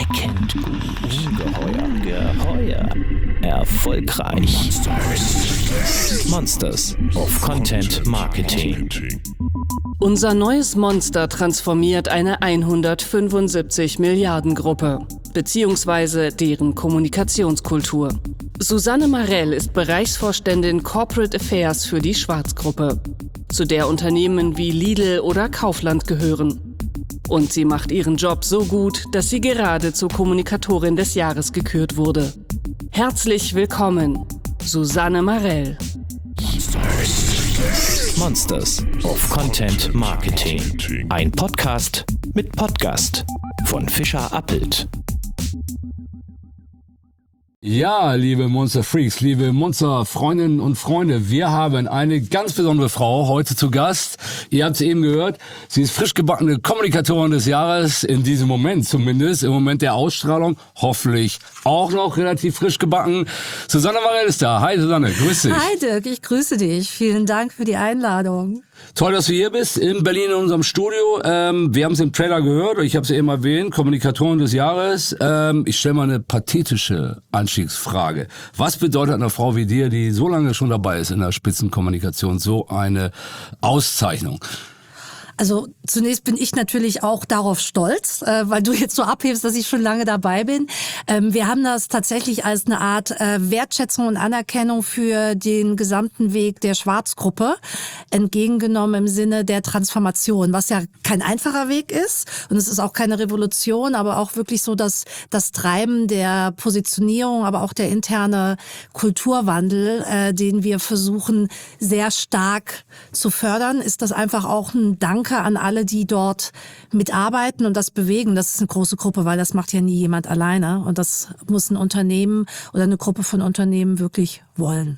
kennt gut. Geheuer. Erfolgreich. Monsters of Content Marketing. Unser neues Monster transformiert eine 175 Milliarden Gruppe, beziehungsweise deren Kommunikationskultur. Susanne Marell ist Bereichsvorständin Corporate Affairs für die Schwarz-Gruppe, zu der Unternehmen wie Lidl oder Kaufland gehören. Und sie macht ihren Job so gut, dass sie gerade zur Kommunikatorin des Jahres gekürt wurde. Herzlich willkommen, Susanne Marell. Monsters of Content Marketing. Ein Podcast mit Podcast von Fischer Appelt. Ja, liebe Monster-Freaks, liebe Monster-Freundinnen und Freunde, wir haben eine ganz besondere Frau heute zu Gast. Ihr habt sie eben gehört, sie ist frisch gebackene Kommunikatorin des Jahres, in diesem Moment zumindest, im Moment der Ausstrahlung, hoffentlich auch noch relativ frisch gebacken. Susanne Marell ist da. Hi Susanne, grüß dich. Hi Dirk, ich grüße dich. Vielen Dank für die Einladung. Toll, dass du hier bist, in Berlin in unserem Studio. Wir haben es im Trailer gehört, ich habe es eben erwähnt, Kommunikatorin des Jahres. Ich stelle mal eine pathetische Anstiegsfrage. Was bedeutet einer Frau wie dir, die so lange schon dabei ist in der Spitzenkommunikation, so eine Auszeichnung? Also zunächst bin ich natürlich auch darauf stolz, weil du jetzt so abhebst, dass ich schon lange dabei bin. Wir haben das tatsächlich als eine Art Wertschätzung und Anerkennung für den gesamten Weg der Schwarz-Gruppe entgegengenommen im Sinne der Transformation, was ja kein einfacher Weg ist und es ist auch keine Revolution, aber auch wirklich so das Treiben der Positionierung, aber auch der interne Kulturwandel, den wir versuchen sehr stark zu fördern, ist das einfach auch ein Dank an alle, die dort mitarbeiten und das bewegen. Das ist eine große Gruppe, weil das macht ja nie jemand alleine. Und das muss ein Unternehmen oder eine Gruppe von Unternehmen wirklich wollen.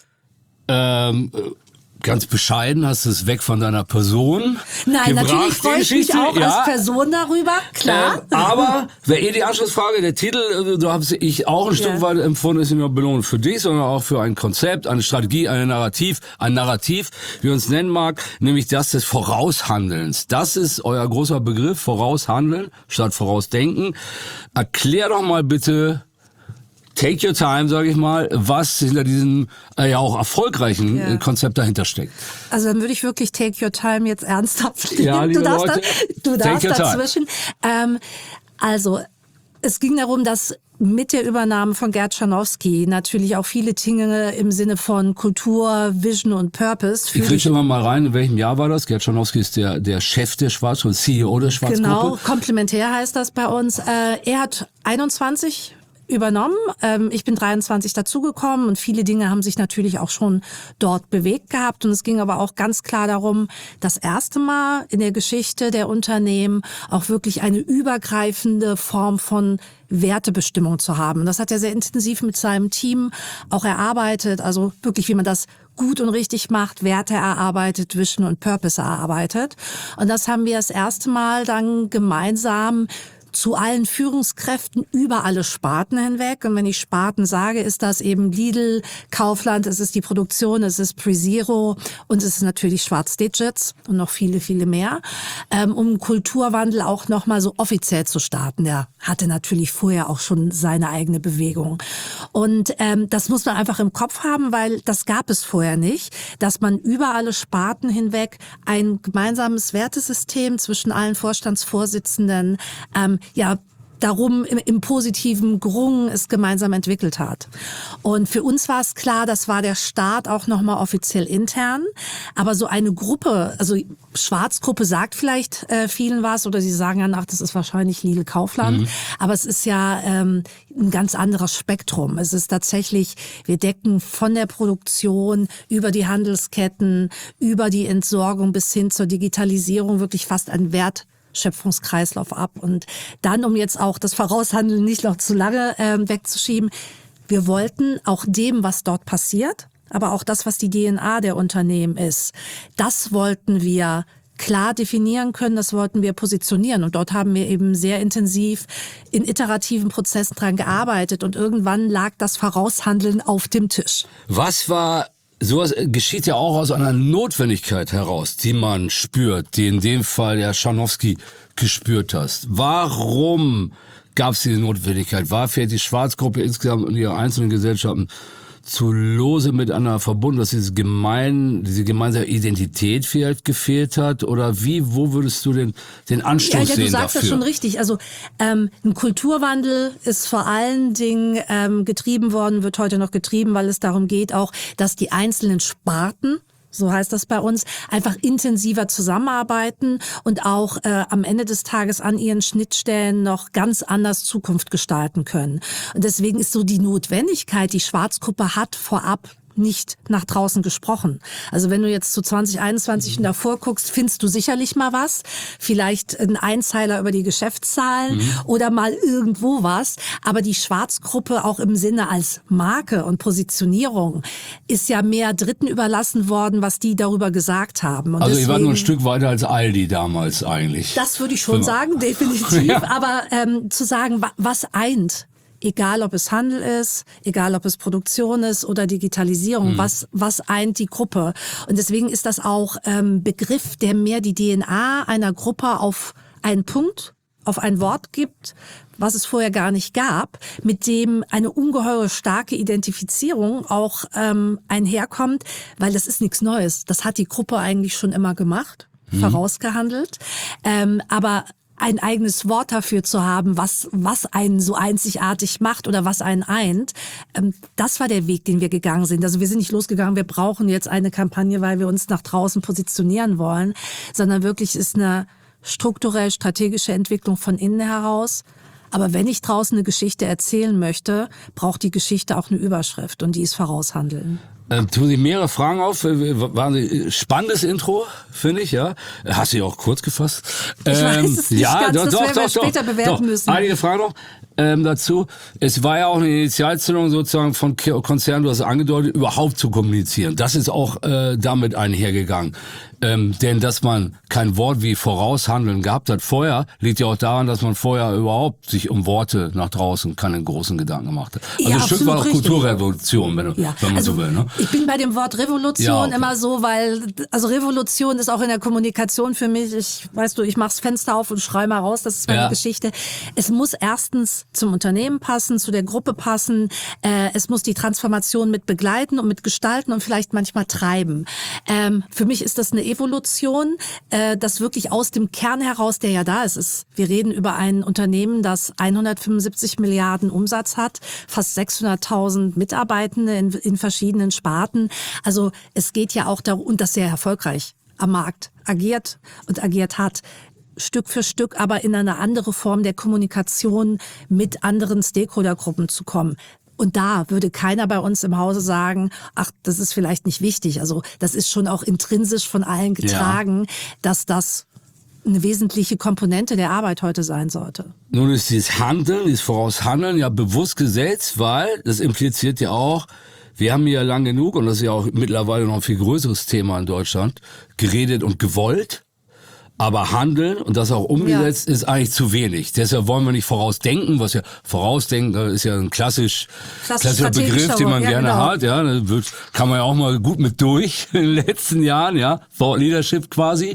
Ganz bescheiden hast du es weg von deiner Person. Nein, gebracht, natürlich freue ich mich auch als Person darüber, klar. Aber wäre die Anschlussfrage, der Titel, du hast ich auch ein Stück weit empfunden, ist nicht nur Belohnung für dich, sondern auch für ein Konzept, eine Strategie, ein Narrativ, wie man es nennen mag, nämlich das des Voraushandelns. Das ist euer großer Begriff, Voraushandeln statt Vorausdenken. Erklär doch mal bitte, take your time, sage ich mal, was hinter diesem ja auch erfolgreichen Konzept dahinter steckt. Also dann würde ich wirklich take your time jetzt ernsthaft nehmen. Ja, liebe Leute, du darfst dazwischen. Also es ging darum, dass mit der Übernahme von Gerd Scharnowski natürlich auch viele Dinge im Sinne von Kultur, Vision und Purpose. Ich kriege schon mal rein, in welchem Jahr war das? Gerd Scharnowski ist der Chef der Schwarzgruppe, CEO der Schwarzgruppe. Genau, komplementär heißt das bei uns. Er hat 21 übernommen. Ich bin 23 dazugekommen und viele Dinge haben sich natürlich auch schon dort bewegt gehabt. Und es ging aber auch ganz klar darum, das erste Mal in der Geschichte der Unternehmen auch wirklich eine übergreifende Form von Wertebestimmung zu haben. Das hat er sehr intensiv mit seinem Team auch erarbeitet. Also wirklich, wie man das gut und richtig macht, Werte erarbeitet, Vision und Purpose erarbeitet. Und das haben wir das erste Mal dann gemeinsam zu allen Führungskräften über alle Sparten hinweg. Und wenn ich Sparten sage, ist das eben Lidl, Kaufland, es ist die Produktion, es ist PreZero und es ist natürlich Schwarz Digits und noch viele, viele mehr, um Kulturwandel auch nochmal so offiziell zu starten. Der hatte natürlich vorher auch schon seine eigene Bewegung. Und das muss man einfach im Kopf haben, weil das gab es vorher nicht, dass man über alle Sparten hinweg ein gemeinsames Wertesystem zwischen allen Vorstandsvorsitzenden darum im Positiven gerungen, es gemeinsam entwickelt hat. Und für uns war es klar, das war der Start auch nochmal offiziell intern. Aber so eine Gruppe, also Schwarzgruppe sagt vielleicht vielen was oder sie sagen dann, ach, das ist wahrscheinlich Lidl Kaufland. Aber es ist ja ein ganz anderes Spektrum. Es ist tatsächlich, wir decken von der Produktion über die Handelsketten, über die Entsorgung bis hin zur Digitalisierung wirklich fast ein Wertschöpfungskreislauf ab. Und dann, um jetzt auch das Voraushandeln nicht noch zu lange wegzuschieben, wir wollten auch dem, was dort passiert, aber auch das, was die DNA der Unternehmen ist, das wollten wir klar definieren können, das wollten wir positionieren. Und dort haben wir eben sehr intensiv in iterativen Prozessen dran gearbeitet. Und irgendwann lag das Voraushandeln auf dem Tisch. Was war sowas geschieht ja auch aus einer Notwendigkeit heraus, die man spürt, die in dem Fall der Scharnowski gespürt hast. Warum gab es diese Notwendigkeit? War vielleicht die Schwarzgruppe insgesamt und ihre einzelnen Gesellschaften zu lose miteinander verbunden, dass diese gemeinsame Identität vielleicht gefehlt hat? Oder wo würdest du den Anstoß sehen dafür? Ja, du sagst das schon richtig. Also ein Kulturwandel ist vor allen Dingen getrieben worden, wird heute noch getrieben, weil es darum geht auch, dass die einzelnen Sparten, so heißt das bei uns, einfach intensiver zusammenarbeiten und auch am Ende des Tages an ihren Schnittstellen noch ganz anders Zukunft gestalten können. Und deswegen ist so die Notwendigkeit, die Schwarzgruppe hat vorab nicht nach draußen gesprochen. Also wenn du jetzt zu 2021 und davor guckst, findest du sicherlich mal was. Vielleicht ein Einzeiler über die Geschäftszahlen oder mal irgendwo was. Aber die Schwarzgruppe auch im Sinne als Marke und Positionierung ist ja mehr Dritten überlassen worden, was die darüber gesagt haben. Und also ihr wart nur ein Stück weiter als Aldi damals eigentlich. Das würde ich schon sagen, definitiv. Ja. Aber zu sagen, was eint, egal ob es Handel ist, egal ob es Produktion ist oder Digitalisierung, was eint die Gruppe? Und deswegen ist das auch Begriff, der mehr die DNA einer Gruppe auf einen Punkt, auf ein Wort gibt, was es vorher gar nicht gab, mit dem eine ungeheure starke Identifizierung auch einherkommt, weil das ist nichts Neues. Das hat die Gruppe eigentlich schon immer gemacht, vorausgehandelt. Aber ein eigenes Wort dafür zu haben, was einen so einzigartig macht oder was einen eint, das war der Weg, den wir gegangen sind. Also wir sind nicht losgegangen, wir brauchen jetzt eine Kampagne, weil wir uns nach draußen positionieren wollen, sondern wirklich ist eine strukturell strategische Entwicklung von innen heraus. Aber wenn ich draußen eine Geschichte erzählen möchte, braucht die Geschichte auch eine Überschrift und die ist Voraushandeln. Tun Sie mehrere Fragen auf. War ein spannendes Intro, finde ich, ja. Hast du ja auch kurz gefasst. Ich weiß es nicht ganz, das werden wir später bewerten müssen. Einige Fragen noch dazu. Es war ja auch eine Initialzündung sozusagen von Konzernen, du hast es angedeutet, überhaupt zu kommunizieren. Das ist auch damit einhergegangen. Denn dass man kein Wort wie Voraushandeln gehabt hat vorher, liegt ja auch daran, dass man vorher überhaupt sich um Worte nach draußen keine großen Gedanken gemacht hat. Also ja, ein Stück war auch Kulturrevolution, wenn man so will. Ne? Ich bin bei dem Wort Revolution immer so, weil also Revolution ist auch in der Kommunikation für mich, ich mach's Fenster auf und schreie mal raus, das ist meine Geschichte. Es muss erstens zum Unternehmen passen, zu der Gruppe passen, es muss die Transformation mit begleiten und mit gestalten und vielleicht manchmal treiben. Für mich ist das eine Evolution, das wirklich aus dem Kern heraus, der ja da ist. Wir reden über ein Unternehmen, das 175 Milliarden Umsatz hat, fast 600.000 Mitarbeitende in verschiedenen Sparten. Also es geht ja auch darum, und das sehr erfolgreich am Markt agiert hat. Stück für Stück, aber in eine andere Form der Kommunikation mit anderen Stakeholdergruppen zu kommen. Und da würde keiner bei uns im Hause sagen, ach, das ist vielleicht nicht wichtig. Also das ist schon auch intrinsisch von allen getragen, dass das eine wesentliche Komponente der Arbeit heute sein sollte. Nun ist dieses Handeln, dieses Voraushandeln ja bewusst gesetzt, weil das impliziert ja auch, wir haben hier lang genug, und das ist ja auch mittlerweile noch ein viel größeres Thema in Deutschland, geredet und gewollt. Aber Handeln und das auch umgesetzt ist eigentlich zu wenig. Deshalb wollen wir nicht vorausdenken, was ja vorausdenken ist ja ein klassischer Begriff, den man gerne hat. Ja, kann man ja auch mal gut mit durch in den letzten Jahren, ja, Thought Leadership quasi.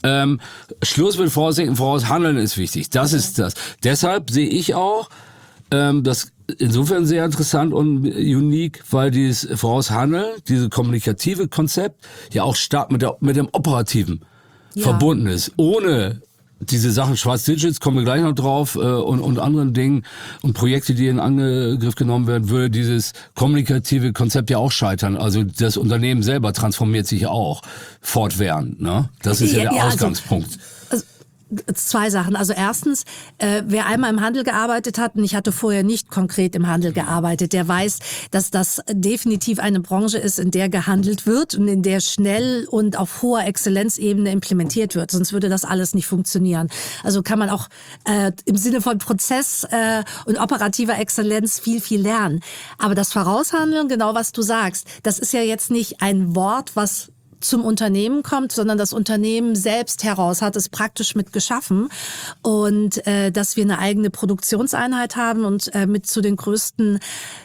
Schluss mit Vorausdenken, Voraushandeln ist wichtig. Das ist das. Deshalb sehe ich auch das insofern sehr interessant und unique, weil dieses Voraushandeln, diese kommunikative Konzept ja auch stark mit dem operativen verbunden ist. Ohne diese Sachen, Schwarz Digits, kommen wir gleich noch drauf, und anderen Dingen und Projekte, die in Angriff genommen werden, würde dieses kommunikative Konzept ja auch scheitern. Also das Unternehmen selber transformiert sich ja auch fortwährend. Ne? Das ist ja der Ausgangspunkt. Also zwei Sachen. Also erstens, wer einmal im Handel gearbeitet hat, und ich hatte vorher nicht konkret im Handel gearbeitet, der weiß, dass das definitiv eine Branche ist, in der gehandelt wird und in der schnell und auf hoher Exzellenzebene implementiert wird. Sonst würde das alles nicht funktionieren. Also kann man auch im Sinne von Prozess und operativer Exzellenz viel, viel lernen. Aber das Voraushandeln, genau was du sagst, das ist ja jetzt nicht ein Wort, was zum Unternehmen kommt, sondern das Unternehmen selbst heraus hat es praktisch mit geschaffen. Und dass wir eine eigene Produktionseinheit haben und mit zu den größten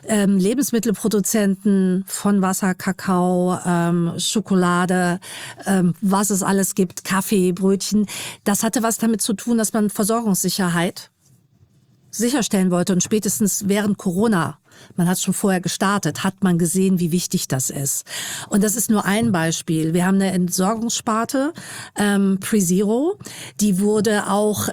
Lebensmittelproduzenten von Wasser, Kakao, Schokolade, was es alles gibt, Kaffee, Brötchen. Das hatte was damit zu tun, dass man Versorgungssicherheit sicherstellen wollte und spätestens während Corona, man hat es schon vorher gestartet, hat man gesehen, wie wichtig das ist. Und das ist nur ein Beispiel. Wir haben eine Entsorgungssparte, PreZero, die wurde auch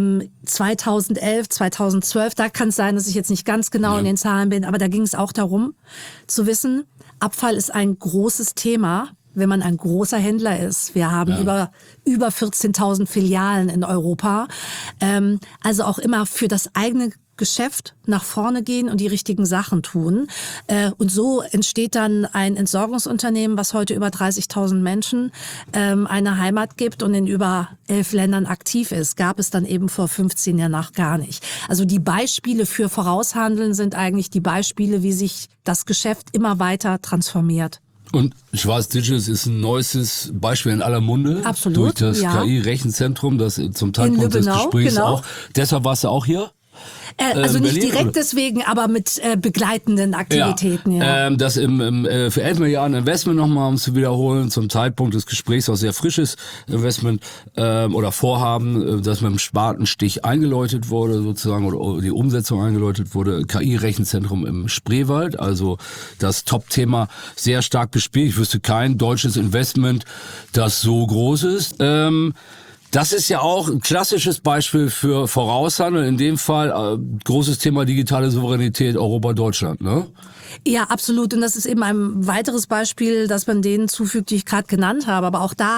2011, 2012, da kann es sein, dass ich jetzt nicht ganz genau in den Zahlen bin, aber da ging es auch darum, zu wissen, Abfall ist ein großes Thema, wenn man ein großer Händler ist. Wir haben über 14.000 Filialen in Europa. Also auch immer für das eigene Geschäft nach vorne gehen und die richtigen Sachen tun. Und so entsteht dann ein Entsorgungsunternehmen, was heute über 30.000 Menschen eine Heimat gibt und in über 11 Ländern aktiv ist. Gab es dann eben vor 15 Jahren noch gar nicht. Also die Beispiele für Voraushandeln sind eigentlich die Beispiele, wie sich das Geschäft immer weiter transformiert. Und Schwarz Digital ist ein neuestes Beispiel in aller Munde. Absolut, durch das KI-Rechenzentrum, das zum Zeitpunkt des Gesprächs auch. Deshalb warst du auch hier? Also nicht Berlin, direkt oder? deswegen, aber mit begleitenden Aktivitäten. Das für 11 Milliarden Investment nochmal, um es zu wiederholen, zum Zeitpunkt des Gesprächs auch sehr frisches Investment oder Vorhaben, das mit dem Spatenstich eingeläutet wurde sozusagen oder die Umsetzung eingeläutet wurde. KI-Rechenzentrum im Spreewald, also das Top-Thema sehr stark bespielt. Ich wüsste kein deutsches Investment, das so groß ist. Das ist ja auch ein klassisches Beispiel für Voraushandeln. In dem Fall großes Thema digitale Souveränität Europa, Deutschland, ne? Ja, absolut. Und das ist eben ein weiteres Beispiel, das man denen zufügt, die ich gerade genannt habe. Aber auch da,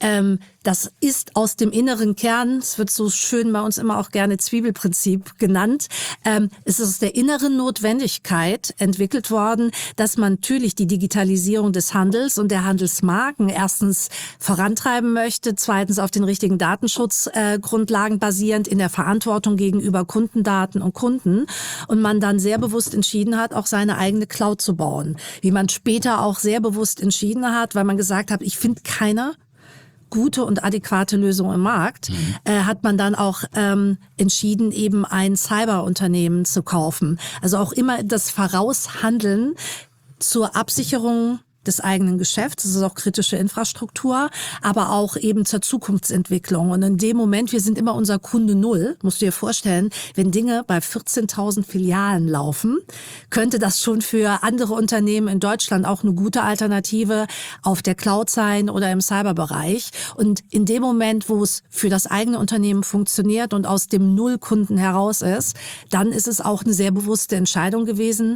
das ist aus dem inneren Kern, es wird so schön bei uns immer auch gerne Zwiebelprinzip genannt, es ist aus der inneren Notwendigkeit entwickelt worden, dass man natürlich die Digitalisierung des Handels und der Handelsmarken erstens vorantreiben möchte, zweitens auf den richtigen Datenschutzgrundlagen basierend in der Verantwortung gegenüber Kundendaten und Kunden und man dann sehr bewusst entschieden hat, auch seine eigene Cloud zu bauen. Wie man später auch sehr bewusst entschieden hat, weil man gesagt hat, ich finde keine gute und adäquate Lösung im Markt, hat man dann auch entschieden, eben ein Cyberunternehmen zu kaufen. Also auch immer das Voraushandeln zur Absicherung des eigenen Geschäfts, das ist auch kritische Infrastruktur, aber auch eben zur Zukunftsentwicklung. Und in dem Moment, wir sind immer unser Kunde Null, musst du dir vorstellen, wenn Dinge bei 14.000 Filialen laufen, könnte das schon für andere Unternehmen in Deutschland auch eine gute Alternative auf der Cloud sein oder im Cyberbereich. Und in dem Moment, wo es für das eigene Unternehmen funktioniert und aus dem Nullkunden heraus ist, dann ist es auch eine sehr bewusste Entscheidung gewesen,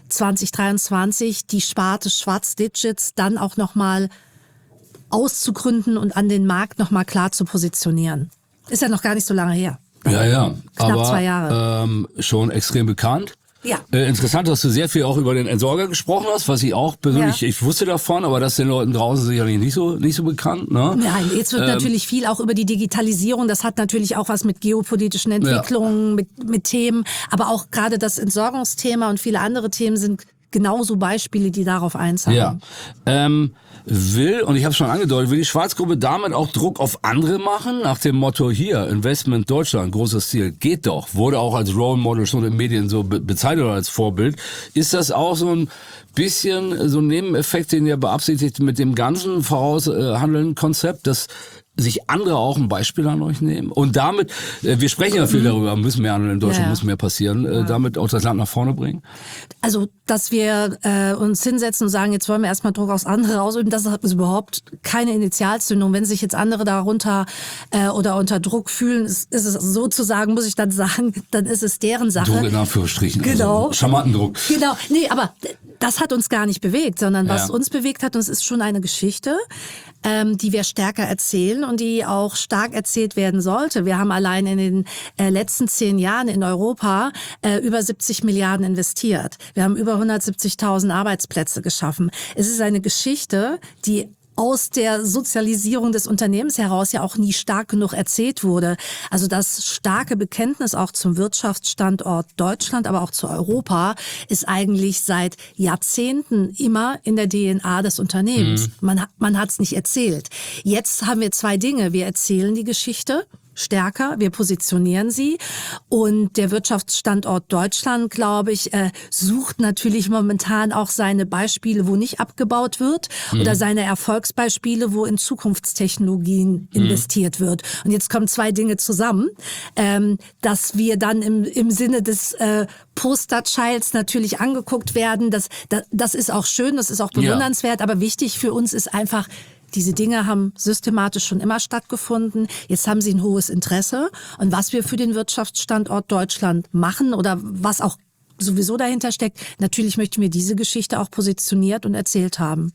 2023 die Sparte Schwarz Digital dann auch nochmal auszugründen und an den Markt nochmal klar zu positionieren. Ist ja noch gar nicht so lange her. Ja, Knapp aber 2 Jahre. Schon extrem bekannt. Ja. Interessant, dass du sehr viel auch über den Entsorger gesprochen hast, was ich auch persönlich, ich wusste davon, aber das ist den Leuten draußen sicherlich nicht so bekannt. Ne? Nein, jetzt wird natürlich viel auch über die Digitalisierung, das hat natürlich auch was mit geopolitischen Entwicklungen, mit Themen, aber auch gerade das Entsorgungsthema und viele andere Themen sind genauso Beispiele, die darauf einzahlen. Ja. Und ich habe es schon angedeutet, will die Schwarzgruppe damit auch Druck auf andere machen? Nach dem Motto hier, Investment Deutschland, großes Ziel, geht doch. Wurde auch als Role Model schon in den Medien so bezeichnet oder als Vorbild. Ist das auch so ein bisschen so ein Nebeneffekt, den ihr beabsichtigt mit dem ganzen Voraushandeln-Konzept, dass sich andere auch ein Beispiel an euch nehmen und damit, wir sprechen ja viel darüber, müssen mehr handeln in Deutschland, muss mehr passieren, damit auch das Land nach vorne bringen? Also, dass wir uns hinsetzen und sagen, jetzt wollen wir erstmal Druck aufs andere ausüben, das ist überhaupt keine Initialzündung. Wenn sich jetzt andere darunter oder unter Druck fühlen, ist es sozusagen, muss ich dann sagen, dann ist es deren Sache. Druck in Anführungsstrichen, genau. Also charmanten Druck. Genau, nee, aber das hat uns gar nicht bewegt, sondern was uns bewegt hat, und es ist schon eine Geschichte, die wir stärker erzählen und die auch stark erzählt werden sollte. Wir haben allein in den letzten 10 Jahren in Europa über 70 Milliarden investiert. Wir haben über 170.000 Arbeitsplätze geschaffen. Es ist eine Geschichte, die aus der Sozialisierung des Unternehmens heraus ja auch nie stark genug erzählt wurde. Also das starke Bekenntnis auch zum Wirtschaftsstandort Deutschland, aber auch zu Europa, ist eigentlich seit Jahrzehnten immer in der DNA des Unternehmens. Man hat es nicht erzählt. Jetzt haben wir 2 Dinge. Wir erzählen die Geschichte stärker, wir positionieren sie und der Wirtschaftsstandort Deutschland, glaube ich, sucht natürlich momentan auch seine Beispiele, wo nicht abgebaut wird oder seine Erfolgsbeispiele, wo in Zukunftstechnologien investiert wird. Und jetzt kommen zwei Dinge zusammen, dass wir dann im Sinne des Posterchilds natürlich angeguckt werden. Das ist auch schön, das ist auch bewundernswert, aber wichtig für uns ist einfach, diese Dinge haben systematisch schon immer stattgefunden. Jetzt haben sie ein hohes Interesse. Und was wir für den Wirtschaftsstandort Deutschland machen oder was auch sowieso dahinter steckt, natürlich möchten wir diese Geschichte auch positioniert und erzählt haben.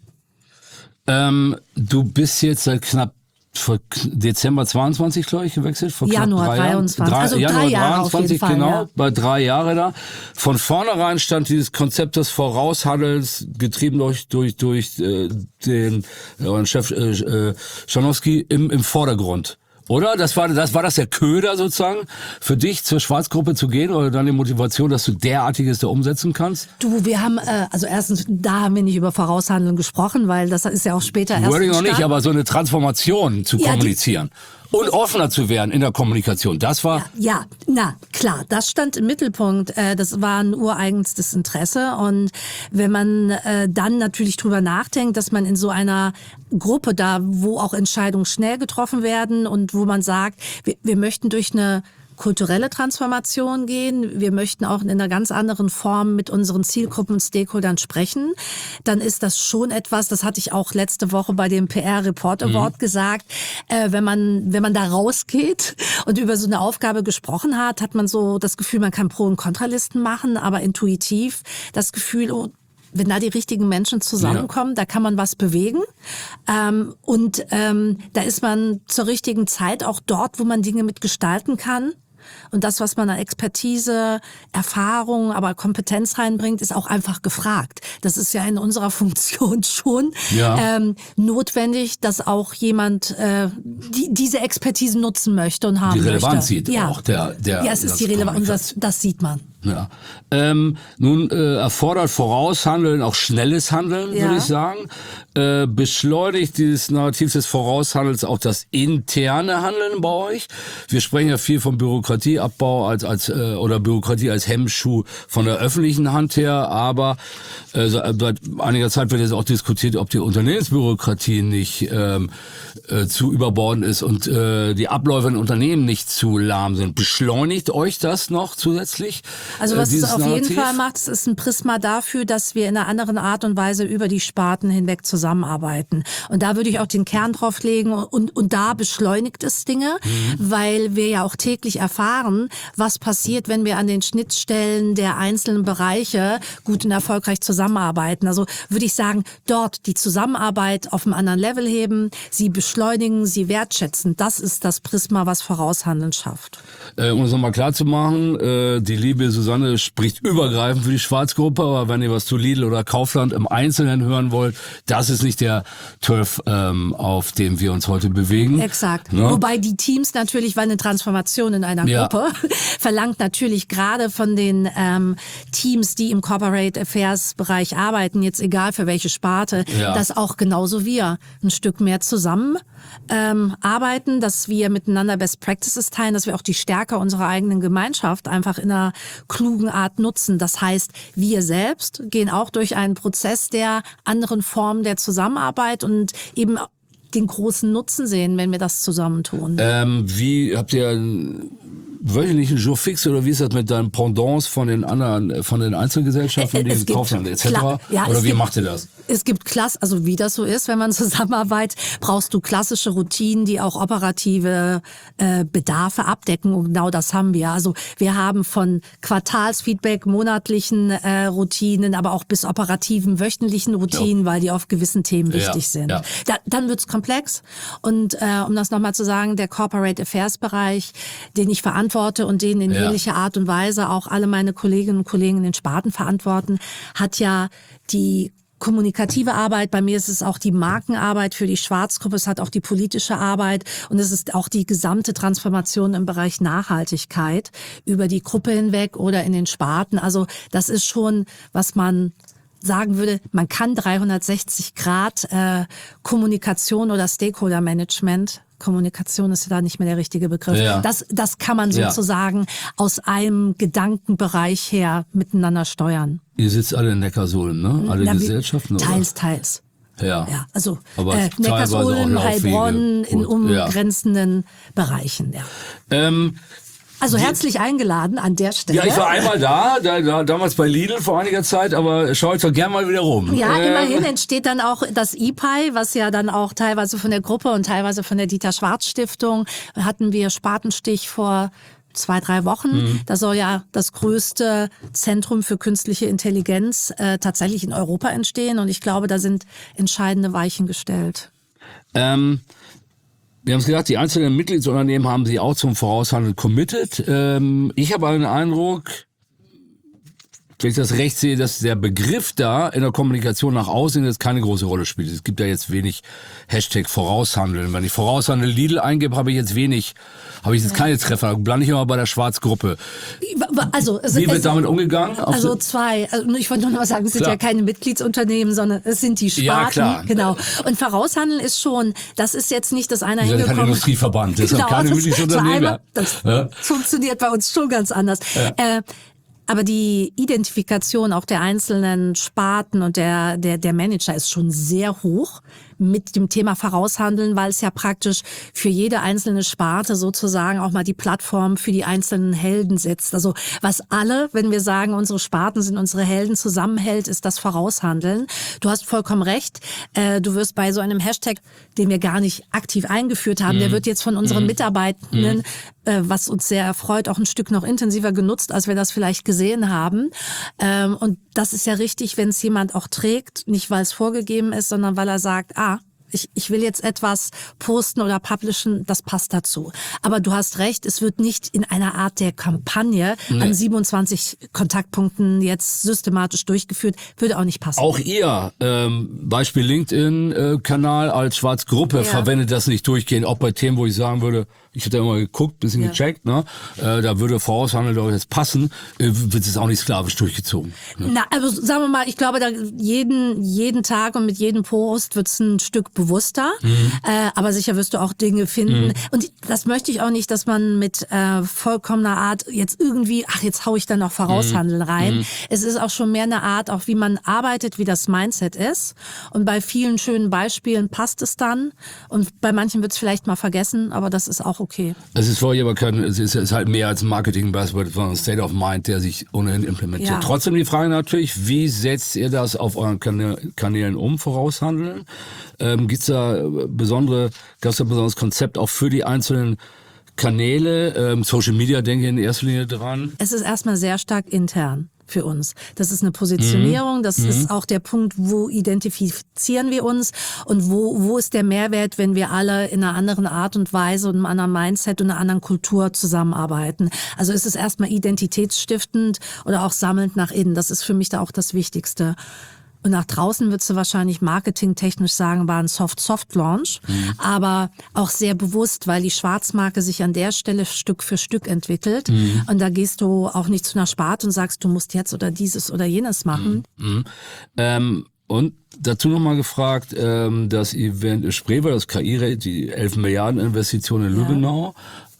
Du bist jetzt seit knapp Dezember 22, glaube ich, gewechselt. Vor Januar 23. Also Januar 3 Jahre 23, auf jeden Fall, genau, ja. bei 3 Jahre da. Von vornherein stand dieses Konzept des Voraushandels, getrieben durch den Chef Schanowski im Vordergrund. Oder? Das war der Köder sozusagen für dich zur Schwarzgruppe zu gehen oder dann die Motivation, dass du derartiges da umsetzen kannst? Du, wir haben, also erstens, da haben wir nicht über Voraushandeln gesprochen, weil das ist ja auch später erst Wording noch nicht, entstanden. aber so eine Transformation zu kommunizieren. Und offener zu werden in der Kommunikation, das war... Ja, na klar, das stand im Mittelpunkt. Das war ein ureigenstes Interesse. Und wenn man dann natürlich drüber nachdenkt, dass man in so einer Gruppe da, wo auch Entscheidungen schnell getroffen werden und wo man sagt, wir möchten durch eine kulturelle Transformation gehen. Wir möchten auch in einer ganz anderen Form mit unseren Zielgruppen und Stakeholdern sprechen. Dann ist das schon etwas, das hatte ich auch letzte Woche bei dem PR Report Award gesagt, wenn man da rausgeht und über so eine Aufgabe gesprochen hat man so das Gefühl, man kann Pro- und Kontralisten machen, aber intuitiv das Gefühl, wenn da die richtigen Menschen zusammenkommen, da kann man was bewegen. Da ist man zur richtigen Zeit auch dort, wo man Dinge mitgestalten kann. Und das, was man an Expertise, Erfahrung, aber Kompetenz reinbringt, ist auch einfach gefragt. Das ist ja in unserer Funktion schon notwendig, dass auch jemand diese Expertise nutzen möchte und haben möchte. Die Relevanz sieht auch es ist die Relevanz und das sieht man. Ja. Nun erfordert Voraushandeln auch schnelles Handeln, würde ich sagen. Beschleunigt dieses Narrativ des Voraushandels auch das interne Handeln bei euch? Wir sprechen ja viel vom Bürokratieabbau oder Bürokratie als Hemmschuh von der öffentlichen Hand her, aber seit einiger Zeit wird jetzt auch diskutiert, ob die Unternehmensbürokratie nicht zu überbordend ist und die Abläufe in Unternehmen nicht zu lahm sind. Beschleunigt euch das noch zusätzlich? Also was es auf Narrativ? jeden Fall macht, es ist ein Prisma dafür, dass wir in einer anderen Art und Weise über die Sparten hinweg zusammenarbeiten. Und da würde ich auch den Kern drauf legen und da beschleunigt es Dinge, weil wir ja auch täglich erfahren, was passiert, wenn wir an den Schnittstellen der einzelnen Bereiche gut und erfolgreich zusammenarbeiten. Also würde ich sagen, dort die Zusammenarbeit auf einem anderen Level heben, sie beschleunigen, sie wertschätzen. Das ist das Prisma, was Voraushandeln schafft. Um es nochmal klar zu machen, die liebe Susanne spricht übergreifend für die Schwarzgruppe, aber wenn ihr was zu Lidl oder Kaufland im Einzelnen hören wollt, das ist nicht der Turf, auf dem wir uns heute bewegen. Exakt. Ne? Wobei die Teams natürlich, weil eine Transformation in einer Gruppe verlangt natürlich gerade von den Teams, die im Corporate Affairs Bereich arbeiten, jetzt egal für welche Sparte, dass auch genauso wir ein Stück mehr zusammen arbeiten, dass wir miteinander Best Practices teilen, dass wir auch die Stärke unserer eigenen Gemeinschaft einfach in einer klugen Art nutzen. Das heißt, wir selbst gehen auch durch einen Prozess der anderen Formen der Zusammenarbeit und eben den großen Nutzen sehen, wenn wir das zusammentun. Wie habt ihr einen wöchentlichen Jour fix oder wie ist das mit deinen Pendants von den anderen, von den Einzelgesellschaften, die Kaufland etc.? Oder wie macht ihr das? Es gibt also wie das so ist, wenn man zusammenarbeitet, brauchst du klassische Routinen, die auch operative Bedarfe abdecken und genau das haben wir. Also wir haben von Quartalsfeedback, monatlichen Routinen, aber auch bis operativen, wöchentlichen Routinen, weil die auf gewissen Themen wichtig sind. Ja. Dann wird's komplex und um das nochmal zu sagen, der Corporate Affairs Bereich, den ich verantworte und den in ähnlicher Art und Weise auch alle meine Kolleginnen und Kollegen in den Sparten verantworten, hat ja die kommunikative Arbeit, bei mir ist es auch die Markenarbeit für die Schwarzgruppe, es hat auch die politische Arbeit und es ist auch die gesamte Transformation im Bereich Nachhaltigkeit über die Gruppe hinweg oder in den Sparten. Also das ist schon, was man sagen würde, man kann 360 Grad Kommunikation oder Stakeholder-Management, Kommunikation ist ja da nicht mehr der richtige Begriff, das kann man sozusagen aus einem Gedankenbereich her miteinander steuern. Ihr sitzt alle in Neckarsulm, ne? Alle Gesellschaften? Teils. Ja. Also Neckarsulm, Heilbronn in umgrenzenden Bereichen, Also herzlich eingeladen an der Stelle. Ja, ich war einmal da, damals bei Lidl vor einiger Zeit, aber schau ich doch gerne mal wieder rum. Ja, immerhin entsteht dann auch das IPI, was ja dann auch teilweise von der Gruppe und teilweise von der Dieter-Schwarz-Stiftung, hatten wir Spatenstich vor 2-3 Wochen. Da soll ja das größte Zentrum für künstliche Intelligenz tatsächlich in Europa entstehen und ich glaube, da sind entscheidende Weichen gestellt. Wir haben es gesagt, die einzelnen Mitgliedsunternehmen haben sich auch zum Voraushandeln committed. Ich habe einen Eindruck, wenn ich das recht sehe, dass der Begriff da in der Kommunikation nach außen jetzt keine große Rolle spielt. Es gibt ja jetzt wenig Hashtag Voraushandeln. Wenn ich Voraushandeln Lidl eingebe, habe ich jetzt keine Treffer. Blande ich immer bei der Schwarzgruppe. Also, wie wird damit umgegangen? Ich wollte nur noch sagen, es sind ja keine Mitgliedsunternehmen, sondern es sind die Sparten. Ja, klar. Genau. Und Voraushandeln ist schon, das ist jetzt nicht das einer hingekommen. Kein Industrieverband, das sind keine Mitgliedsunternehmen. Das funktioniert bei uns schon ganz anders. Ja. Aber die Identifikation auch der einzelnen Sparten und der Manager ist schon sehr hoch mit dem Thema Voraushandeln, weil es ja praktisch für jede einzelne Sparte sozusagen auch mal die Plattform für die einzelnen Helden setzt. Also was alle, wenn wir sagen, unsere Sparten sind unsere Helden, zusammenhält, ist das Voraushandeln. Du hast vollkommen recht. Du wirst bei so einem Hashtag, den wir gar nicht aktiv eingeführt haben, der wird jetzt von unseren Mitarbeitenden, was uns sehr erfreut, auch ein Stück noch intensiver genutzt, als wir das vielleicht gesehen haben. Und das ist ja richtig, wenn es jemand auch trägt, nicht weil es vorgegeben ist, sondern weil er sagt, ich will jetzt etwas posten oder publishen, das passt dazu. Aber du hast recht, es wird nicht in einer Art der Kampagne an 27 Kontaktpunkten jetzt systematisch durchgeführt, würde auch nicht passen. Auch ihr, Beispiel LinkedIn-Kanal als Schwarzgruppe, verwendet das nicht durchgehend, auch bei Themen, wo ich sagen würde, ich habe da immer geguckt, bisschen gecheckt, ne? Da würde Voraushandeln doch jetzt passen, wird es auch nicht sklavisch durchgezogen. Ne? Na, also sagen wir mal, ich glaube, da jeden Tag und mit jedem Post wird es ein Stück bewusster, aber sicher wirst du auch Dinge finden. Und das möchte ich auch nicht, dass man mit vollkommener Art jetzt irgendwie, jetzt hau ich da noch Voraushandeln rein. Es ist auch schon mehr eine Art, auch wie man arbeitet, wie das Mindset ist. Und bei vielen schönen Beispielen passt es dann. Und bei manchen wird es vielleicht mal vergessen, aber das ist auch okay. Es ist vorher aber es ist halt mehr als ein Marketing-Buzzword, sondern ein State of Mind, der sich ohnehin implementiert. Ja. Trotzdem die Frage natürlich, wie setzt ihr das auf euren Kanälen um, Voraushandeln? Gab's da ein besonderes Konzept auch für die einzelnen Kanäle? Social Media denke ich in erster Linie dran. Es ist erstmal sehr stark intern für uns. Das ist eine Positionierung, das ist auch der Punkt, wo identifizieren wir uns und wo ist der Mehrwert, wenn wir alle in einer anderen Art und Weise und einem anderen Mindset und einer anderen Kultur zusammenarbeiten. Also ist es erstmal identitätsstiftend oder auch sammelnd nach innen. Das ist für mich da auch das Wichtigste. Und nach draußen würdest du wahrscheinlich marketingtechnisch sagen, war ein Soft-Launch, aber auch sehr bewusst, weil die Schwarzmarke sich an der Stelle Stück für Stück entwickelt. Und da gehst du auch nicht zu einer Sparte und sagst, du musst jetzt oder dieses oder jenes machen. Und dazu nochmal gefragt, das Event Spreewald, das KI, die 11 Milliarden Investition in Lübbenau,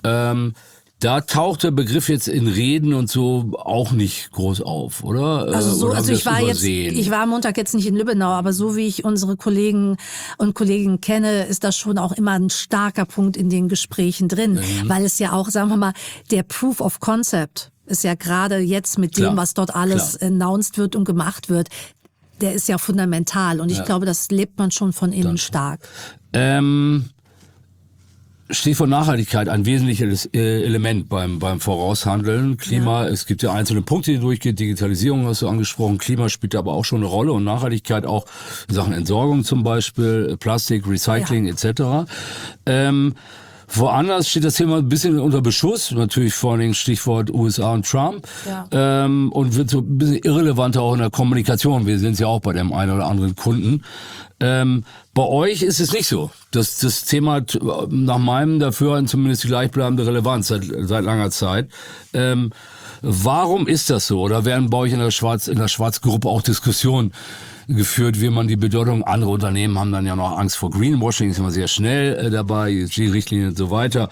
da taucht der Begriff jetzt in Reden und so auch nicht groß auf, oder? Ich war am Montag jetzt nicht in Lübbenau, aber so wie ich unsere Kollegen und Kolleginnen kenne, ist das schon auch immer ein starker Punkt in den Gesprächen drin, weil es ja auch, sagen wir mal, der Proof of Concept ist ja gerade jetzt mit dem, was dort alles announced wird und gemacht wird, der ist ja fundamental und ich glaube, das lebt man schon von innen stark. Stichwort Nachhaltigkeit, ein wesentliches Element beim Voraushandeln. Klima, es gibt ja einzelne Punkte, die durchgehen. Digitalisierung hast du angesprochen. Klima spielt aber auch schon eine Rolle und Nachhaltigkeit auch in Sachen Entsorgung zum Beispiel, Plastik, Recycling etc. Woanders steht das Thema ein bisschen unter Beschuss, natürlich vor allen Dingen Stichwort USA und Trump, und wird so ein bisschen irrelevanter auch in der Kommunikation. Wir sehen es ja auch bei dem einen oder anderen Kunden. Bei euch ist es nicht so. Das Thema hat nach meinem Dafürhalten zumindest die gleichbleibende Relevanz seit langer Zeit. Warum ist das so? Oder werden bei euch in der Schwarzgruppe auch Diskussionen geführt, wie man die Bedeutung, andere Unternehmen haben dann ja noch Angst vor Greenwashing, ist immer sehr schnell dabei, ESG-Richtlinien und so weiter.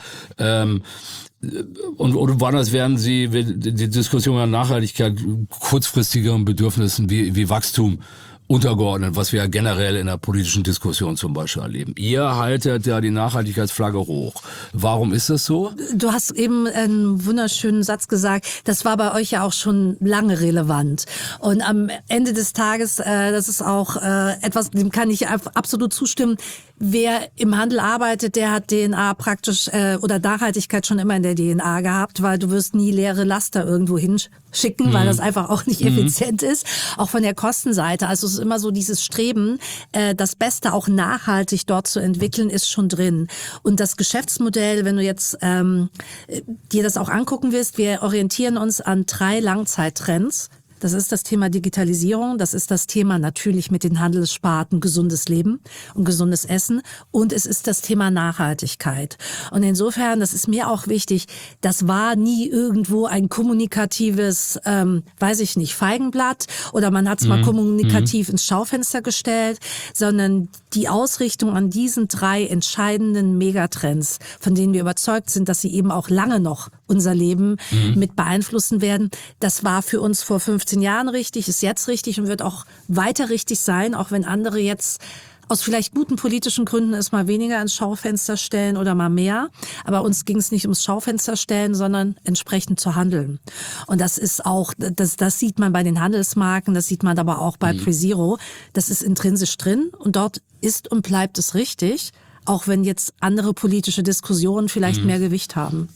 Und woanders werden Sie die Diskussion über Nachhaltigkeit kurzfristigeren Bedürfnissen wie Wachstum untergeordnet, was wir ja generell in der politischen Diskussion zum Beispiel erleben. Ihr haltet ja die Nachhaltigkeitsflagge hoch. Warum ist das so? Du hast eben einen wunderschönen Satz gesagt, das war bei euch ja auch schon lange relevant. Und am Ende des Tages, das ist auch etwas, dem kann ich absolut zustimmen. Wer im Handel arbeitet, der hat DNA praktisch oder Nachhaltigkeit schon immer in der DNA gehabt, weil du wirst nie leere Laster irgendwo hinschicken, weil das einfach auch nicht effizient ist, auch von der Kostenseite. Also es ist immer so dieses Streben, das Beste auch nachhaltig dort zu entwickeln, ist schon drin. Und das Geschäftsmodell, wenn du jetzt dir das auch angucken willst, wir orientieren uns an 3 Langzeittrends. Das ist das Thema Digitalisierung, das ist das Thema natürlich mit den Handelssparten gesundes Leben und gesundes Essen und es ist das Thema Nachhaltigkeit. Und insofern, das ist mir auch wichtig, das war nie irgendwo ein kommunikatives, weiß ich nicht, Feigenblatt oder man hat es mal kommunikativ ins Schaufenster gestellt, sondern die Ausrichtung an diesen 3 entscheidenden Megatrends, von denen wir überzeugt sind, dass sie eben auch lange noch unser Leben mit beeinflussen werden, das war für uns vor 15 Jahren richtig, ist jetzt richtig und wird auch weiter richtig sein, auch wenn andere jetzt aus vielleicht guten politischen Gründen es mal weniger ins Schaufenster stellen oder mal mehr. Aber uns ging es nicht ums Schaufenster stellen, sondern entsprechend zu handeln. Und das ist auch, das sieht man bei den Handelsmarken, das sieht man aber auch bei PreZero. Das ist intrinsisch drin und dort ist und bleibt es richtig, auch wenn jetzt andere politische Diskussionen vielleicht mehr Gewicht haben.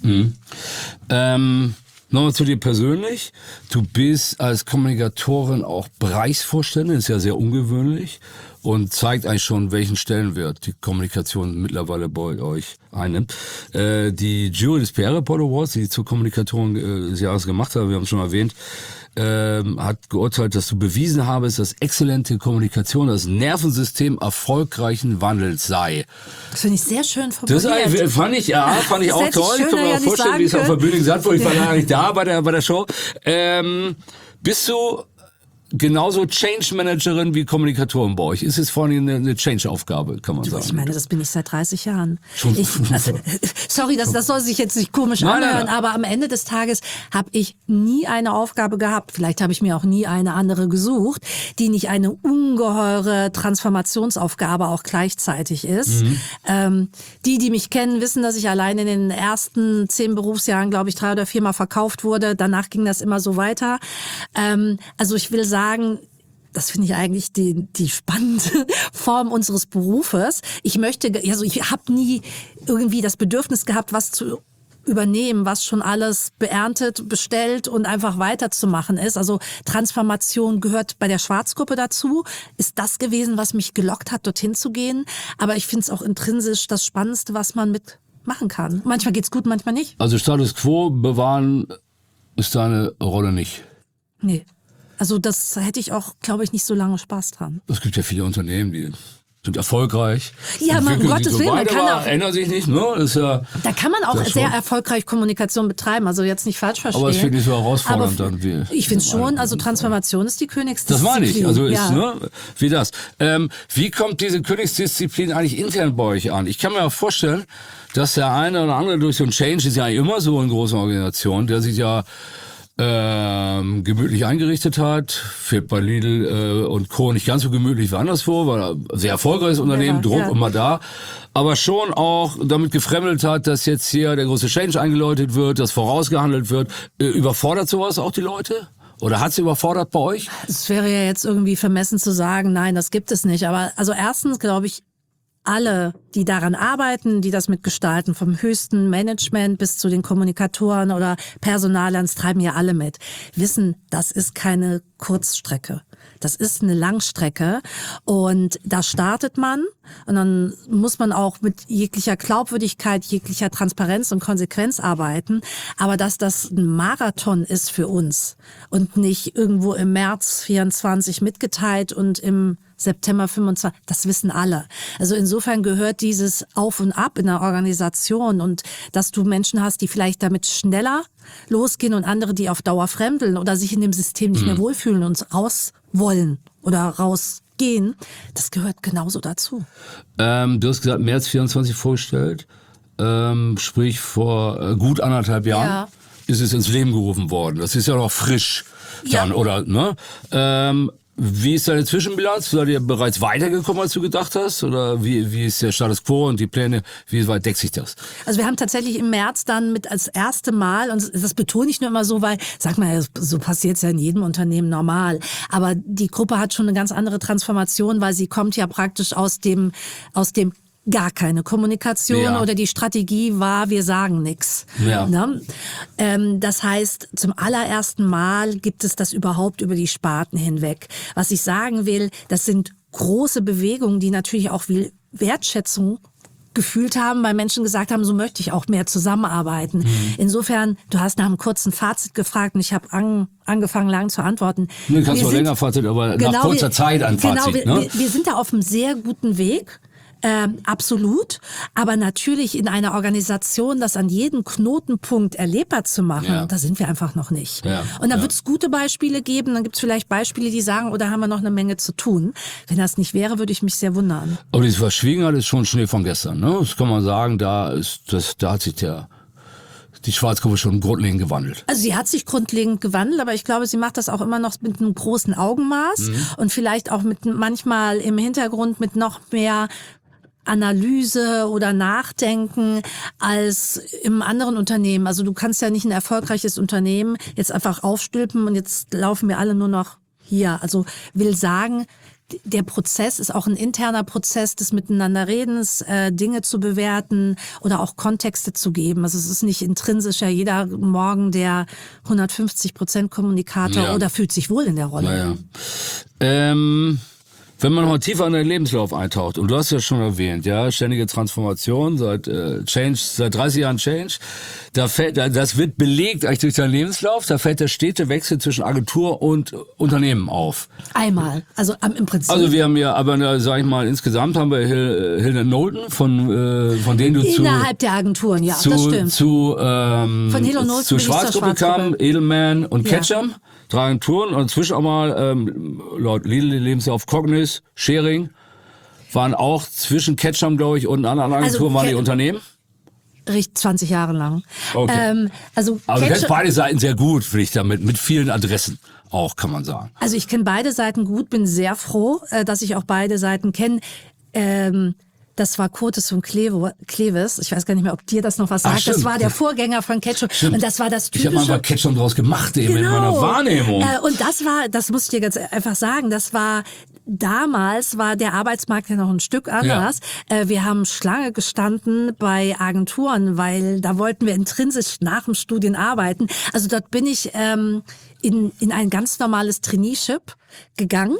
Nochmal zu dir persönlich. Du bist als Kommunikatorin auch Bereichsvorständin, ist ja sehr ungewöhnlich und zeigt eigentlich schon, welchen Stellenwert die Kommunikation mittlerweile bei euch einnimmt. Die Jury des PR Report Awards, die zur Kommunikatorin des Jahres gemacht hat, wir haben es schon erwähnt, hat geurteilt, dass du bewiesen habest, dass exzellente Kommunikation das Nervensystem erfolgreichen Wandels sei. Das finde ich sehr schön formuliert. Das fand ich auch toll. Ich kann mir auch vorstellen, wie es auf der Bühne gesagt wurde. Ich war leider nicht da bei der Show. Bist du genauso Change-Managerin wie Kommunikatorin bei euch? Ist es vor allem eine Change-Aufgabe, kann man sagen? Ich meine, das bin ich seit 30 Jahren. Also, sorry, das soll sich jetzt nicht komisch anhören, aber am Ende des Tages habe ich nie eine Aufgabe gehabt, vielleicht habe ich mir auch nie eine andere gesucht, die nicht eine ungeheure Transformationsaufgabe auch gleichzeitig ist. Die mich kennen, wissen, dass ich allein in den ersten 10 Berufsjahren, glaube ich, 3 oder 4 Mal verkauft wurde. Danach ging das immer so weiter. Also ich will sagen, das finde ich eigentlich die spannende Form unseres Berufes. Ich habe nie irgendwie das Bedürfnis gehabt, was zu übernehmen, was schon alles beerntet, bestellt und einfach weiterzumachen ist. Also Transformation gehört bei der Schwarzgruppe dazu. Ist das gewesen, was mich gelockt hat, dorthin zu gehen. Aber ich finde es auch intrinsisch das Spannendste, was man mitmachen kann. Manchmal geht's gut, manchmal nicht. Also Status Quo bewahren ist deine Rolle nicht? Nee. Also das hätte ich auch, glaube ich, nicht so lange Spaß dran. Es gibt ja viele Unternehmen, die sind erfolgreich. Ja, um Gottes Willen, man kann auch, ändert sich nicht, ne? Ist ja, da kann man auch sehr erfolgreich Kommunikation betreiben, also jetzt nicht falsch verstehen. Aber es finde ich so herausfordernd dann wie. Ich finde schon, also Transformation ist die Königsdisziplin. Das meine ich, also ist, ne, wie das. Wie kommt diese Königsdisziplin eigentlich intern bei euch an? Ich kann mir auch vorstellen, dass der eine oder andere durch so ein Change, ist ja immer so in großen Organisationen, der sich ja gemütlich eingerichtet hat, fehlt bei Lidl und Co. nicht ganz so gemütlich wie anderswo, weil er sehr erfolgreiches Unternehmen, Druck immer da, aber schon auch damit gefremdelt hat, dass jetzt hier der große Change eingeläutet wird, dass vorausgehandelt wird. Überfordert sowas auch die Leute? Oder hat es überfordert bei euch? Es wäre ja jetzt irgendwie vermessen zu sagen, nein, das gibt es nicht. Aber also erstens glaube ich, alle, die daran arbeiten, die das mitgestalten, vom höchsten Management bis zu den Kommunikatoren oder Personalern, das treiben ja alle mit, wissen, das ist keine Kurzstrecke. Das ist eine Langstrecke und da startet man und dann muss man auch mit jeglicher Glaubwürdigkeit, jeglicher Transparenz und Konsequenz arbeiten. Aber dass das ein Marathon ist für uns und nicht irgendwo im März 24 mitgeteilt und im September 25, das wissen alle. Also insofern gehört dieses Auf und Ab in der Organisation und dass du Menschen hast, die vielleicht damit schneller losgehen und andere, die auf Dauer fremdeln oder sich in dem System nicht mehr wohlfühlen und raus wollen oder rausgehen, das gehört genauso dazu. Du hast gesagt, März 24 vorgestellt, sprich vor gut 1,5 Jahren ist es ins Leben gerufen worden. Das ist ja noch frisch dann, oder? Ne? Wie ist deine Zwischenbilanz? Seid ihr bereits weitergekommen, als du gedacht hast? Oder wie ist der Status quo und die Pläne? Wie weit deckt sich das? Also wir haben tatsächlich im März dann mit als erste Mal, und das betone ich nur immer so, weil, sag mal, so passiert es ja in jedem Unternehmen normal. Aber die Gruppe hat schon eine ganz andere Transformation, weil sie kommt ja praktisch aus dem gar keine Kommunikation oder die Strategie war, wir sagen nichts. Ja. Ne? Das heißt, zum allerersten Mal gibt es das überhaupt über die Sparten hinweg. Was ich sagen will, das sind große Bewegungen, die natürlich auch viel Wertschätzung gefühlt haben, weil Menschen gesagt haben, so möchte ich auch mehr zusammenarbeiten. Insofern, du hast nach einem kurzen Fazit gefragt und ich habe angefangen lang zu antworten. Du kannst noch länger Fazit, aber nach kurzer Zeit ein Fazit. Genau, wir sind da auf einem sehr guten Weg. Absolut, aber natürlich in einer Organisation, das an jedem Knotenpunkt erlebbar zu machen, da sind wir einfach noch nicht. Ja. Und da wird es gute Beispiele geben, dann gibt es vielleicht Beispiele, die sagen, da haben wir noch eine Menge zu tun. Wenn das nicht wäre, würde ich mich sehr wundern. Aber diese Verschwiegenheit ist schon Schnee von gestern, ne? Das kann man sagen, da hat sich die Schwarzgruppe schon grundlegend gewandelt. Also sie hat sich grundlegend gewandelt, aber ich glaube, sie macht das auch immer noch mit einem großen Augenmaß und vielleicht auch mit manchmal im Hintergrund mit noch mehr Analyse oder Nachdenken als im anderen Unternehmen. Also du kannst ja nicht ein erfolgreiches Unternehmen jetzt einfach aufstülpen und jetzt laufen wir alle nur noch hier. Also will sagen, der Prozess ist auch ein interner Prozess des Miteinanderredens, Dinge zu bewerten oder auch Kontexte zu geben. Also es ist nicht intrinsisch jeder morgen der 150% Kommunikator oder fühlt sich wohl in der Rolle. Wenn man noch tiefer in deinen Lebenslauf eintaucht, und du hast ja schon erwähnt, ständige Transformation, seit 30 Jahren Change, das wird belegt eigentlich durch deinen Lebenslauf, da fällt der stete Wechsel zwischen Agentur und Unternehmen auf. Einmal, also im Prinzip. Also wir haben sag ich mal, insgesamt haben wir Hill & Knowlton, von denen du innerhalb der Agenturen, das stimmt. Von Hill & Knowlton zu Schwarzgruppe kam, Edelman und Ketchum. 3 Agenturen und inzwischen auch mal laut Lebenslauf Cognis, Schering, waren auch zwischen Ketchum, glaube ich, und anderen Agenturen waren die Unternehmen? 20 Jahre lang. Okay. Also du kennst beide Seiten sehr gut, finde ich damit, mit vielen Adressen auch, kann man sagen. Also ich kenne beide Seiten gut, bin sehr froh, dass ich auch beide Seiten kenne. Das war Curtis und Clevis. Ich weiß gar nicht mehr, ob dir das noch was sagt. Das war der Vorgänger von Ketchum. Stimmt. Und das war das typische. Ich habe mal Ketchum draus gemacht, eben in meiner Wahrnehmung. Und das muss ich dir ganz einfach sagen, damals war der Arbeitsmarkt ja noch ein Stück anders. Ja. Wir haben Schlange gestanden bei Agenturen, weil da wollten wir intrinsisch nach dem Studien arbeiten. Also dort bin ich in ein ganz normales Traineeship gegangen.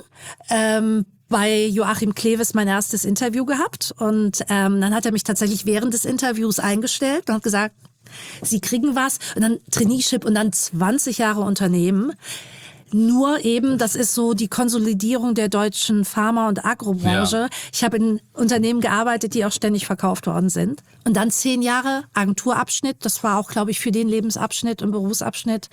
Bei Joachim Clevis mein erstes Interview gehabt und dann hat er mich tatsächlich während des Interviews eingestellt und hat gesagt, Sie kriegen was und dann Traineeship und dann 20 Jahre Unternehmen. Nur eben, das ist so die Konsolidierung der deutschen Pharma- und Agrobranche. Ja. Ich habe in Unternehmen gearbeitet, die auch ständig verkauft worden sind. Und dann 10 Jahre Agenturabschnitt. Das war auch, glaube ich, für den Lebensabschnitt und Berufsabschnitt.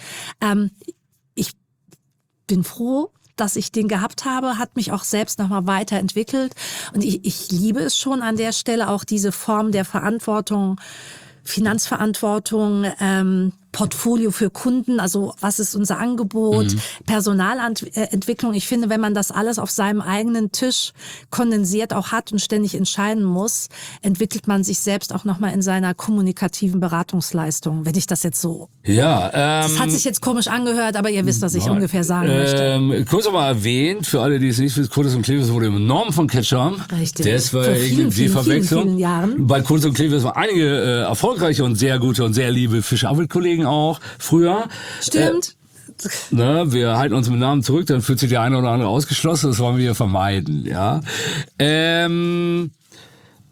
Ich bin froh, dass ich den gehabt habe, hat mich auch selbst nochmal weiterentwickelt. Und ich liebe es schon an der Stelle auch diese Form der Verantwortung, Finanzverantwortung, Portfolio für Kunden, also was ist unser Angebot, Personalentwicklung. Ich finde, wenn man das alles auf seinem eigenen Tisch kondensiert auch hat und ständig entscheiden muss, entwickelt man sich selbst auch nochmal in seiner kommunikativen Beratungsleistung, wenn ich das jetzt so... das hat sich jetzt komisch angehört, aber ihr wisst, was ich ungefähr sagen möchte. Kurz nochmal erwähnt, für alle, die es nicht wissen, Curtis und Clevis wurde übernommen von Ketchum. Richtig. Das war die Verwechslung. Vielen Jahren. Bei Curtis und Clevis waren einige erfolgreiche und sehr gute und sehr liebe Fischer-Kollegen auch früher. Stimmt. Wir halten uns mit Namen zurück, dann fühlt sich der eine oder andere ausgeschlossen, das wollen wir vermeiden, ja.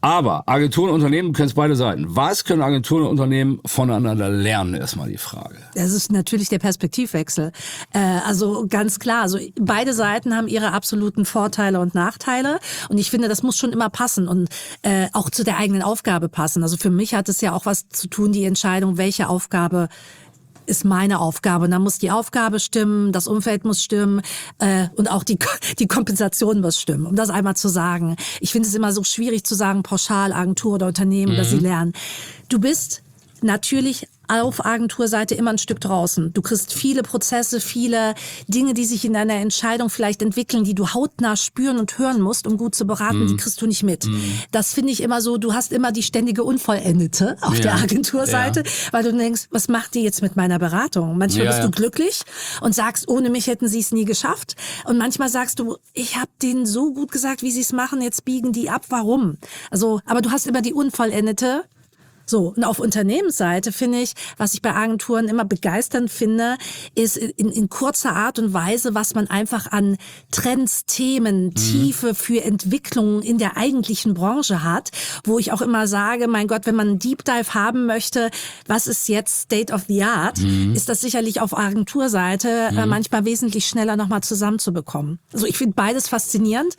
Aber Agenturen und Unternehmen können es beide Seiten. Was können Agenturen und Unternehmen voneinander lernen, erstmal die Frage. Das ist natürlich der Perspektivwechsel. Also ganz klar, also beide Seiten haben ihre absoluten Vorteile und Nachteile. Und ich finde, das muss schon immer passen und auch zu der eigenen Aufgabe passen. Also für mich hat es ja auch was zu tun, die Entscheidung, welche Aufgabe ist meine Aufgabe. Und dann muss die Aufgabe stimmen, das Umfeld muss stimmen und auch die Kompensation muss stimmen, um das einmal zu sagen. Ich finde es immer so schwierig zu sagen, pauschal, Agentur oder Unternehmen, dass sie lernen. Du bist natürlich auf Agenturseite immer ein Stück draußen. Du kriegst viele Prozesse, viele Dinge, die sich in deiner Entscheidung vielleicht entwickeln, die du hautnah spüren und hören musst, um gut zu beraten, die kriegst du nicht mit. Das finde ich immer so, du hast immer die ständige Unvollendete auf der Agenturseite, weil du denkst, was macht die jetzt mit meiner Beratung? Manchmal bist du glücklich und sagst, ohne mich hätten sie es nie geschafft. Und manchmal sagst du, ich habe denen so gut gesagt, wie sie es machen, jetzt biegen die ab, warum? Also, aber du hast immer die Unvollendete. So, und auf Unternehmensseite finde ich, was ich bei Agenturen immer begeisternd finde, ist in kurzer Art und Weise, was man einfach an Trends, Themen, Tiefe für Entwicklungen in der eigentlichen Branche hat, wo ich auch immer sage, mein Gott, wenn man einen Deep Dive haben möchte, was ist jetzt State of the Art, ist das sicherlich auf Agenturseite manchmal wesentlich schneller nochmal zusammenzubekommen. Also ich finde beides faszinierend.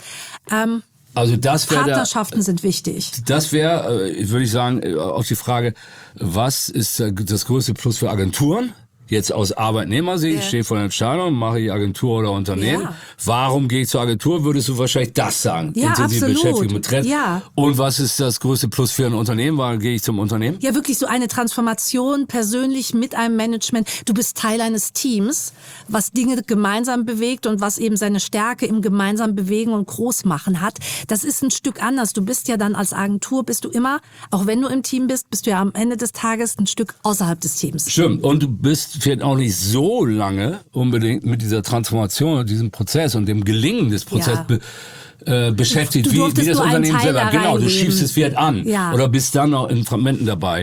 Also das wäre Partnerschaften sind wichtig. Das wäre, würde ich sagen, auch die Frage, was ist das größte Plus für Agenturen? Jetzt aus Arbeitnehmersicht, stehe vor der Entscheidung, mache ich Agentur oder Unternehmen. Ja. Warum gehe ich zur Agentur? Würdest du wahrscheinlich das sagen? Ja, intensive absolut. Beschäftigung mit Trends. Ja. Und was ist das größte Plus für ein Unternehmen? Warum gehe ich zum Unternehmen? Ja, wirklich so eine Transformation persönlich mit einem Management. Du bist Teil eines Teams, was Dinge gemeinsam bewegt und was eben seine Stärke im gemeinsam bewegen und Großmachen hat. Das ist ein Stück anders. Du bist ja dann als Agentur, bist du immer, auch wenn du im Team bist, bist du ja am Ende des Tages ein Stück außerhalb des Teams. Stimmt. Und du bist vielleicht auch nicht so lange unbedingt mit dieser Transformation und diesem Prozess und dem Gelingen des Prozesses beschäftigt, wie das Unternehmen selber. Genau, du schiebst es vielleicht an oder bist dann noch in Fragmenten dabei.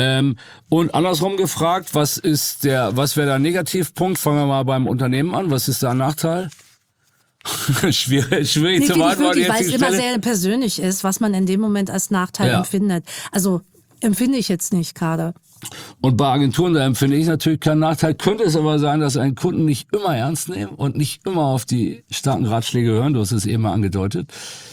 Und andersrum gefragt, was wäre der Negativpunkt? Fangen wir mal beim Unternehmen an. Was ist da ein Nachteil? schwierig zu beantworten. Weil es immer sehr persönlich ist, was man in dem Moment als Nachteil empfindet. Also empfinde ich jetzt nicht gerade. Und bei Agenturen, da empfinde ich natürlich keinen Nachteil. Könnte es aber sein, dass einen Kunden nicht immer ernst nehmen und nicht immer auf die starken Ratschläge hören. Du hast es eben mal angedeutet.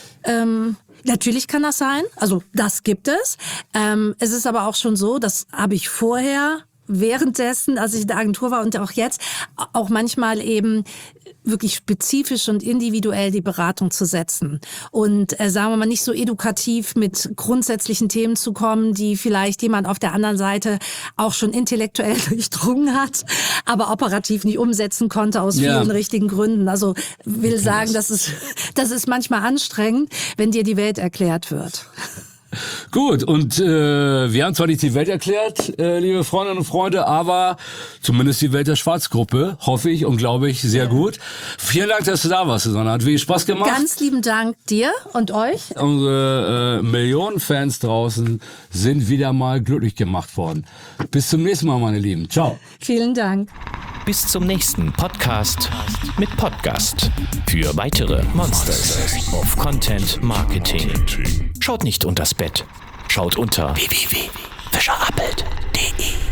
Natürlich kann das sein. Also das gibt es. Es ist aber auch schon so, das habe ich vorher, währenddessen, als ich in der Agentur war und auch jetzt, auch manchmal eben wirklich spezifisch und individuell die Beratung zu setzen. Und sagen wir mal, nicht so edukativ mit grundsätzlichen Themen zu kommen, die vielleicht jemand auf der anderen Seite auch schon intellektuell durchdrungen hat, aber operativ nicht umsetzen konnte aus vielen richtigen Gründen. Also will sagen, das ist manchmal anstrengend, wenn dir die Welt erklärt wird. Gut, und wir haben zwar nicht die Welt erklärt, liebe Freundinnen und Freunde, aber zumindest die Welt der Schwarzgruppe, hoffe ich und glaube ich, sehr gut. Vielen Dank, dass du da warst, Susanne. Hat viel Spaß gemacht. Ganz lieben Dank dir und euch. Unsere Millionen Fans draußen sind wieder mal glücklich gemacht worden. Bis zum nächsten Mal, meine Lieben. Ciao. Vielen Dank. Bis zum nächsten Podcast mit Podcast. Für weitere Monsters of Content Marketing. Schaut nicht unters Bett. Schaut unter www.fischerappelt.de